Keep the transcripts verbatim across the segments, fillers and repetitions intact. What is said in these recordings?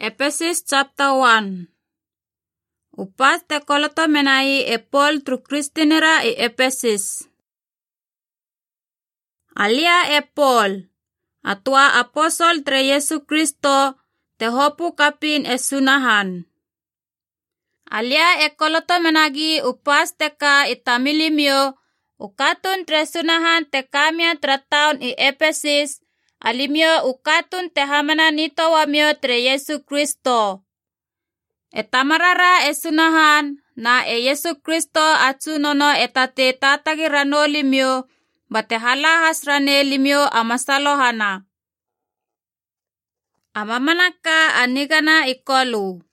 Epesis chapter one. Upas te koloto menai e Paul tru Kristinera e Epesis. Alia e Paul, atua apostol tre Yesu Kristo te hopu kapin e sunahan. Alia e koloto menagi upas teka itamilimio ukatun tre sunahan te kamia trataun i Epesis. Alimio ukatun te hamana nito wamio tre Yesu Kristo. E tamarara e sunahan na e Yesu Kristo atsu nono etate tatagi rano limio bate halahas rane limio amasalohana. Amamanaka anigana ikolu.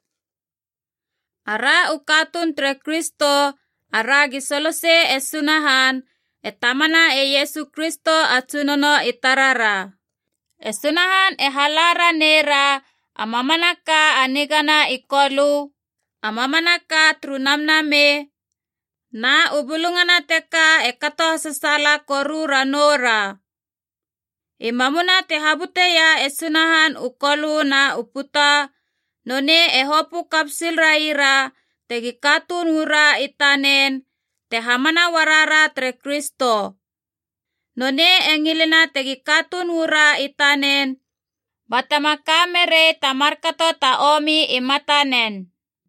Ara ukatun tre Kristo ara gisolose e sunahan e tamana e Yesu Kristo atsu nono itarara. Esunahan e halara nera amamanaka anigana ikolu amamanaka trunamname na ubulungana teka e kato sesala koru ranora. Imamuna te habute ya esunahan ukolu na uputa none e hopu kapsil raira tegi katun hura itanen te hamana warara tre Kristo. None engilina tegi katun hura itanen, batama kamere tamarkato taomi imatanen.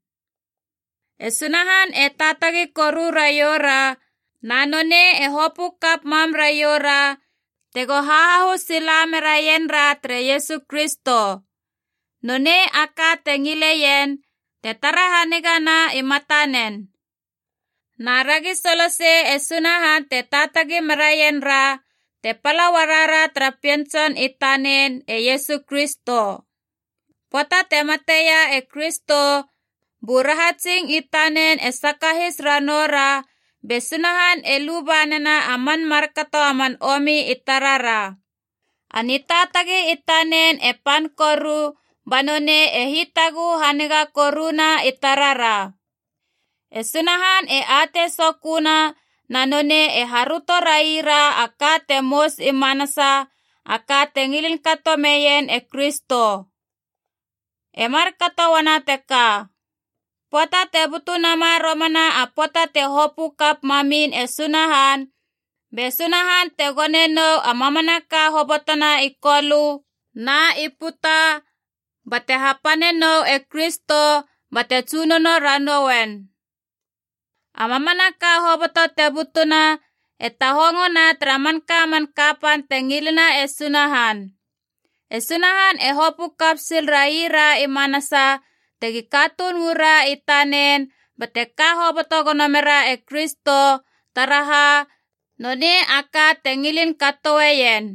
Esunahan e tatagi koru rayora, nanone e hopu kap mam rayora, tego hahahu sila merayenra tre Yesu Kristo. None aka tengileyen, te tarahanigana imatanen. Naragi solose esunahan te tatagi merayenra te palawarara trapienson itanen e Yesu Kristo. Pota te mateya e Kristo burahatsing itanen e sakahis ranora besunahan e lubanena aman markato aman omi itarara. Anita tagi itanen e pankoru banone e hitagu haniga koruna itarara. Esunahan e ate sokuna nanone e haruto raira aka temos imanasa aka tengilin kato meyen e Kristo. Emar kato wana teka. Pota te butu nama romana apota te hopu kap mamin esunahan. Besunahan te goneno amamanaka hobotona ikolu na iputa bate hapaneno e Kristo bate tsunono ranowen. Amamanaka hoboto tebutuna etahongo na tramanka man kapan tengilina esunahan. Esunahan e hopu kapsil raira imanasa tegi katun wura itanen beteka hoboto gonomera e Kristo taraha none aka tengilin katoweyen.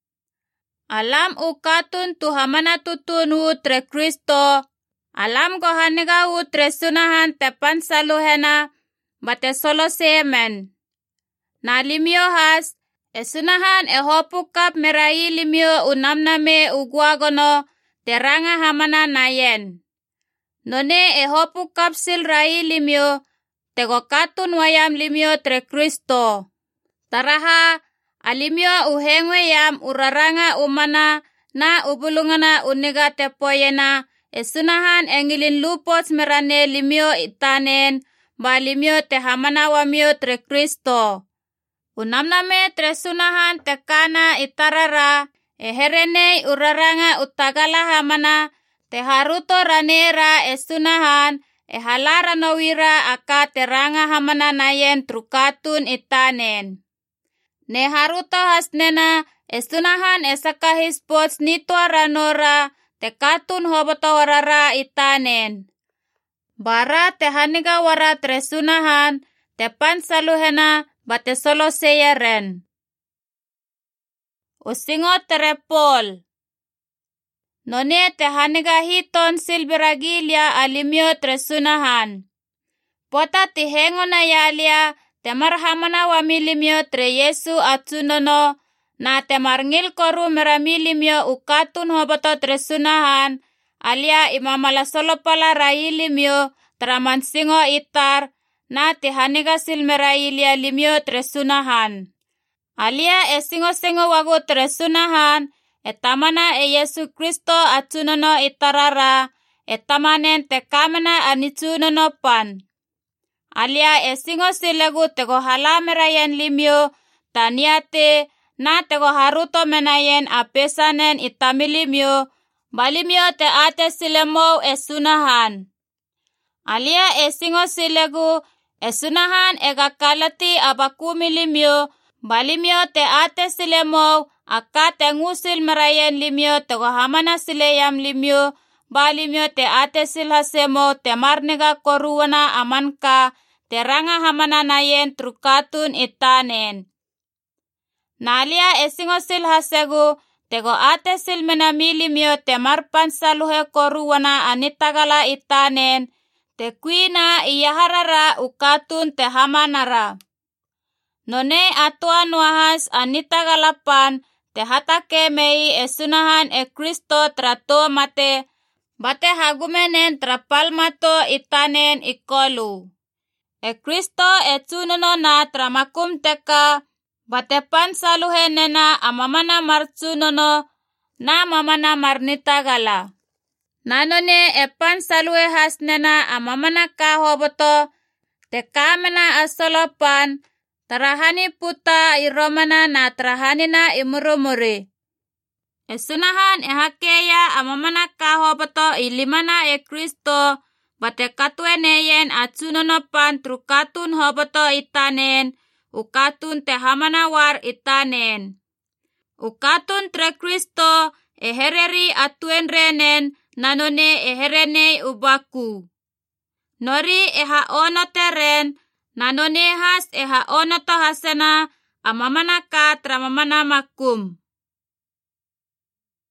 Alam ukatun tuhamana tutunu tre Kristo. Alam gohaniga u tre sunahan tepan saluhena bate solo semen. Na limio has, esunahan e hopu kap merai limio unamname uguagono teranga hamana nayen. None e hopu kap sil rai limio tego katun wayam limio tre Kristo. Taraha alimio uhengwe yam uraranga umana na ubulungana uniga tepoyena esunahan engilin lupos merane limio itanen balimio te hamana wamio tre Kristo. Unamname tre sunahan te kana itarara eherene uraranga utagala hamana te haruto ranera esunahan ehalara nawira aka teranga hamana nayen trukatun itanen. Ne haruto hasnena esunahan esakahis pots nitwa ranora te katun hoboto warara itanen. Bara te haniga wara tre sunahan te pan saluhena bate solo seyeren. Usingo tere Paul. None te haniga hiton silbiragilia alimio tre sunahan. Pota ti hengo na yalia te marhamana wamilimio tre Yesu atsunono na te marngil koru meramilimio ukatun hoboto tre sunahan. Alia imamala solo pala railimio traman singo itar na tihaniga silmerailia limio tresunahan. Alia e singo singo wagu tresunahan etamana e Yesu Kristo atsunono itarara etamanen te kamena anichunonopan. Alia esingo silegu tego halamerayen limyo taniate na tego haruto menayen apesanen itamilimyo balimyo te ate silemo esunahan. Alia esingo silegu esunahan egakalati abakumilimyo balimyo te ate silemo akate ngusil merayen limyo tego hamana sileyam limyo balimyo te ate silhasemo te marniga koruwana amanka te ranga hamana nayen trukatun itanen. Nalia esingo silhasegu tego ate silmena milimyo te marpan saluhe koruwana anitagala itanen te kuina iyaharara ukatun te hamanara. None atuan wahas anitagalapan te hatake mei esunahan e Kristo trato mate bate hagumenen trapalmato itanen ikolu. E Kristo etsunono na tramakum teka bate pan saluhe nena amamana martsunono na mamana marnitagala. Nanone e pan saluhe has nena amamana kahoboto te kamena asolopan tarahani puta iromana na tarahani na imurumuri. Esunahan e hakeya amamana kahoboto ilimana e Kristo bate katueneyen atsunonopan trukatun hoboto itanen ukatun te hamana war itanen. Ukatun tre Kristo ehereri atuen renen nanone eherene ubaku. Nori eha ono teren nanone has eha ono to hasena amamana ka tramamana makum.